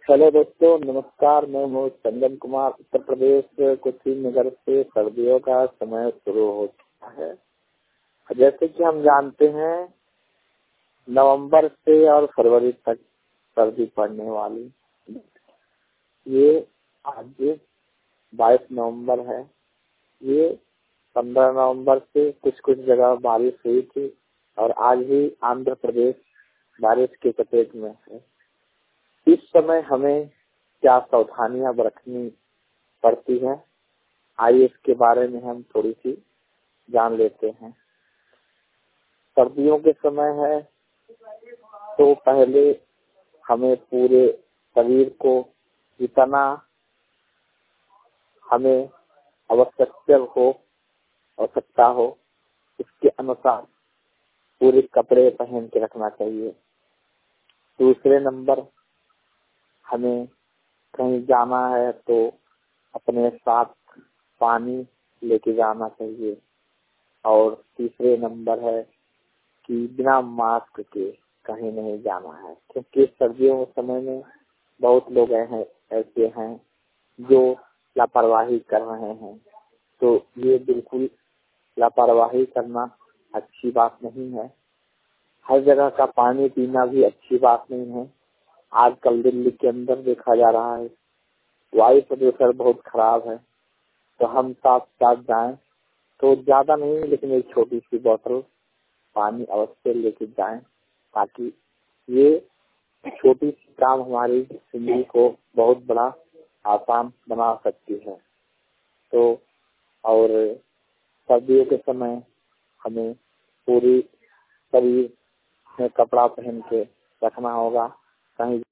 Hello दोस्तों, नमस्कार। मैं हूँ चंदन कुमार। उत्तर प्रदेश कुशीनगर से सर्दियों का समय शुरू हो चुका है। जैसे कि हम जानते हैं, नवंबर से और फरवरी तक सर्दी पड़ने वाली। ये आज 22 नवंबर है। ये 15 नवंबर से कुछ कुछ जगह बारिश हुई थी और आज भी आंध्र प्रदेश बारिश की चपेट में है। इस समय हमें क्या सावधानियां बरतनी पड़ती है, आइए इसके बारे में हम थोड़ी सी जान लेते हैं। सर्दियों के समय है तो पहले हमें पूरे शरीर को जितना हमें आवश्यकता हो उसके अनुसार पूरे कपड़े पहन के रखना चाहिए। दूसरे नंबर, हमें कहीं जाना है तो अपने साथ पानी लेके जाना चाहिए। और तीसरे नंबर है कि बिना मास्क के कहीं नहीं जाना है, क्योंकि सर्दियों के समय में बहुत लोग ऐसे हैं जो लापरवाही कर रहे हैं। तो ये बिल्कुल लापरवाही करना अच्छी बात नहीं है। हर जगह का पानी पीना भी अच्छी बात नहीं है। आजकल दिल्ली के अंदर देखा जा रहा है वायु प्रदूषण बहुत खराब है। तो हम साथ साथ जाएं तो ज्यादा नहीं, लेकिन एक छोटी सी बोतल पानी अवश्य लेके जाएं, ताकि ये छोटी सी काम हमारी जिंदगी को बहुत बड़ा आसान बना सकती है। तो और सर्दियों के समय हमें पूरी शरीर में कपड़ा पहन के रखना होगा। कहीं